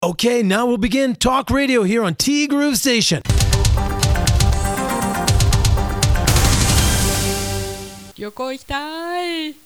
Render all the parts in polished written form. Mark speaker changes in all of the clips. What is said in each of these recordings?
Speaker 1: Okay, now we'll begin Talk Radio here on T Groove Station.
Speaker 2: 旅行行きたい。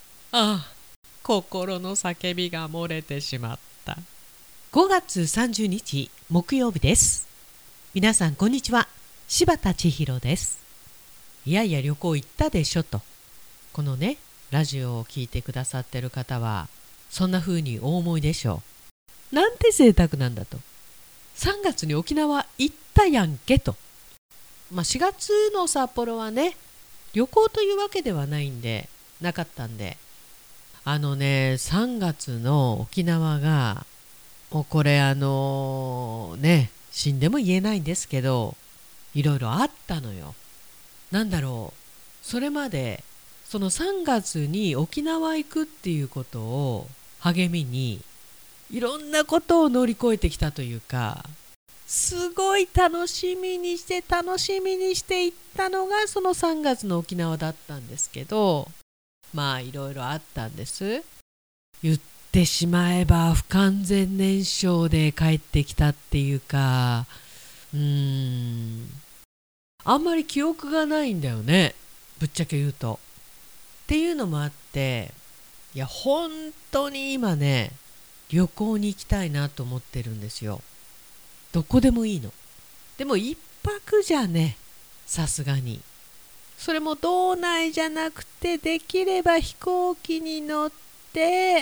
Speaker 2: 心の叫びが漏れてしまった。5月30日木曜日です。皆さんこんにちは。柴田千尋です。いやいや旅行行ったでしょと、このねラジオを聞いてくださってる方はそんな風にお思いでしょう。なんて贅沢なんだと。3月に沖縄行ったやんけと。4月の札幌はね旅行というわけではないんでなかったんで、3月の沖縄がもうこれ死んでも言えないんですけど、いろいろあったのよ。なんだろう、それまでその3月に沖縄行くっていうことを励みにいろんなことを乗り越えてきたというか、すごい楽しみにして行ったのがその3月の沖縄だったんですけど、いろいろあったんです。言ってしまえば不完全燃焼で帰ってきたっていうか、あんまり記憶がないんだよね、ぶっちゃけ言うと。っていうのもあって、いや本当に今ね旅行に行きたいなと思ってるんですよ。どこでもいいの。でも一泊じゃね、さすがに。それも道内じゃなくて、できれば飛行機に乗って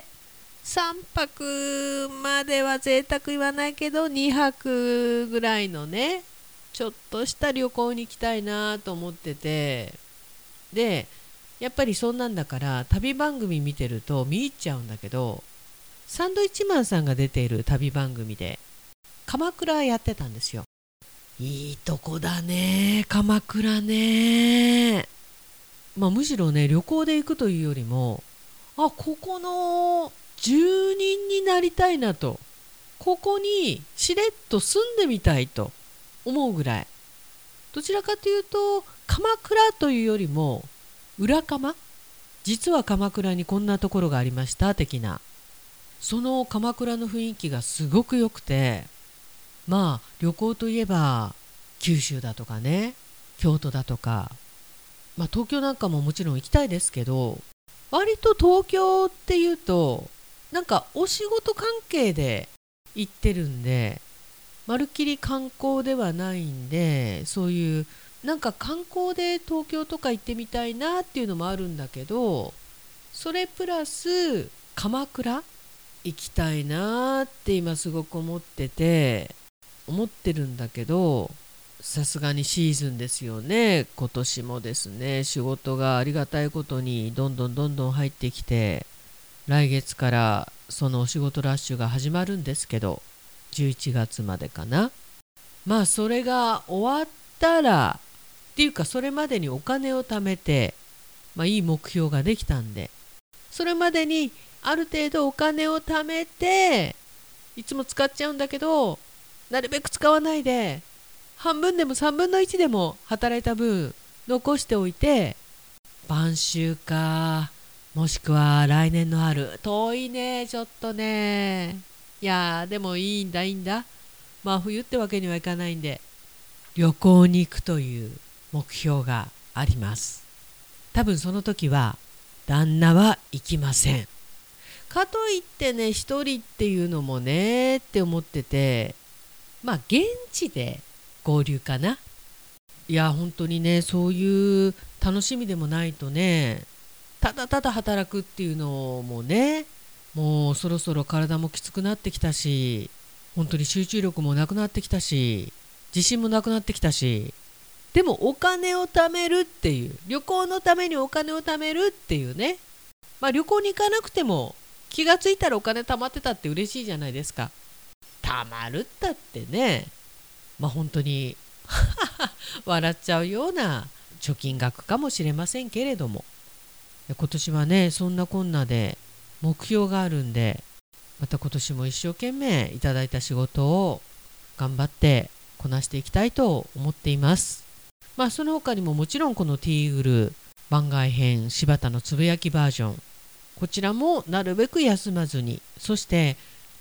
Speaker 2: 3泊までは贅沢言わないけど2泊ぐらいのね、ちょっとした旅行に行きたいなと思ってて、でやっぱりそんなんだから旅番組見てると見入っちゃうんだけど、サンドイッチマンさんが出ている旅番組で鎌倉やってたんですよ。いいとこだね鎌倉ね。むしろね旅行で行くというよりも、ここの住人になりたいなと、ここにしれっと住んでみたいと思うぐらい。どちらかというと鎌倉というよりも裏鎌、実は鎌倉にこんなところがありました的な、その鎌倉の雰囲気がすごく良くて、旅行といえば九州だとかね、京都だとか、東京なんかももちろん行きたいですけど、割と東京っていうとなんかお仕事関係で行ってるんで、まるっきり観光ではないんで、そういうなんか観光で東京とか行ってみたいなっていうのもあるんだけど、それプラス鎌倉行きたいなって今すごく思ってるんだけど、さすがにシーズンですよね。今年もですね、仕事がありがたいことにどんどん入ってきて、来月からそのお仕事ラッシュが始まるんですけど、11月までかな。それが終わったらっていうか、それまでにお金を貯めて、いい目標ができたんで、それまでにある程度お金を貯めて、いつも使っちゃうんだけどなるべく使わないで、半分でも3分の1でも働いた分残しておいて、晩秋か、もしくは来年の春、遠いねちょっとね。いやでもいいんだ冬ってわけにはいかないんで、旅行に行くという目標があります。多分その時は旦那は行きません。かといってね一人っていうのもねって思ってて、現地で合流かな。いや本当にね、そういう楽しみでもないとね、ただただ働くっていうのもね、もうそろそろ体もきつくなってきたし、本当に集中力もなくなってきたし、自信もなくなってきたし、でもお金を貯めるっていう、旅行のためにお金を貯めるっていうね、旅行に行かなくても気がついたらお金貯まってたって嬉しいじゃないですか。貯まるったってね、本当に笑っちゃうような貯金額かもしれませんけれども、今年はねそんなこんなで目標があるんで、また今年も一生懸命いただいた仕事を頑張ってこなしていきたいと思っています。その他にももちろんこのティーグル番外編柴田のつぶやきバージョン、こちらもなるべく休まずに、そして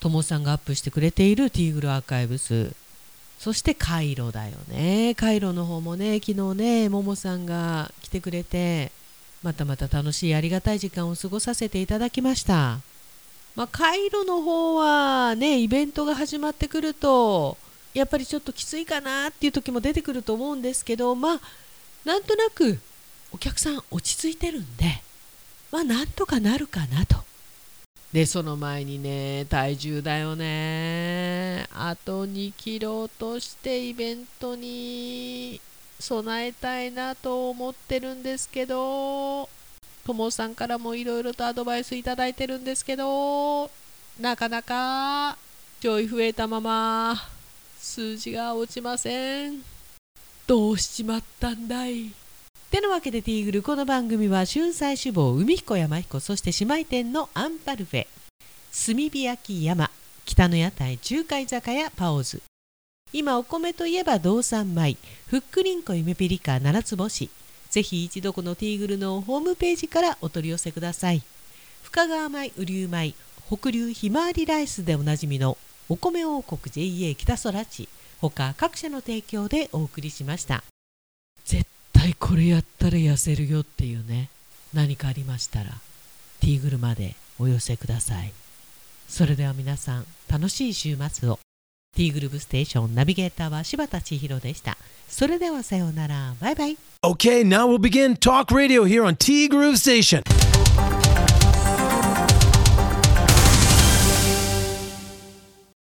Speaker 2: ともさんがアップしてくれているティーグルアーカイブス、そしてカイロだよね。カイロの方もね、昨日ねももさんが来てくれて、また楽しいありがたい時間を過ごさせていただきました。カイロの方はね、イベントが始まってくるとやっぱりちょっときついかなっていう時も出てくると思うんですけど、なんとなくお客さん落ち着いてるんで、なんとかなるかなと。でその前にね、体重だよね。あと2キロとしてイベントに備えたいなと思ってるんですけど、ともさんからもいろいろとアドバイスいただいてるんですけど、なかなかちょい増えたまま数字が落ちません。どうしちまったんだい。てなわけでティーグル、この番組は春菜志望海彦山彦、そして姉妹店のアンパルフェ、炭火焼き山、北の屋台中華居酒屋パオズ、今お米といえば道産米、ふっくりんこ夢ピリカ七つ星。ぜひ一度このティーグルのホームページからお取り寄せください。深川米、雨竜米、北流ひまわりライスでおなじみのお米王国 JA 北空地、他各社の提供でお送りしました。絶対これやったら痩せるよっていうね、何かありましたらティーグルまでお寄せください。それでは皆さん、楽しい週末を。ティーグルーブステーションナビゲーターは柴田千尋でした。それではさようなら。バイバイ。
Speaker 1: Okay, now we'll begin Talk Radio here on T Groove Station.